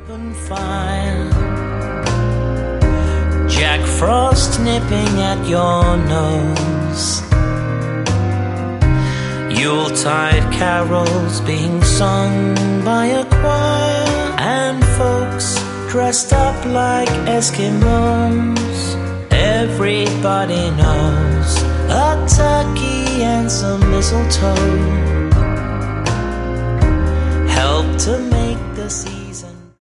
and fine. Jack Frost nipping at your nose. Yuletide carols being sung by a choir, and folks dressed up like Eskimos. Everybody knows a turkey and some mistletoe help to make the season